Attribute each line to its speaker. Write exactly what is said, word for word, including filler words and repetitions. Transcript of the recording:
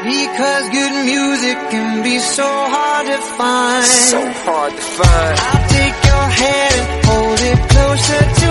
Speaker 1: Because good music can be so hard to find.
Speaker 2: So hard to find.
Speaker 1: I'll take your hand and hold it closer to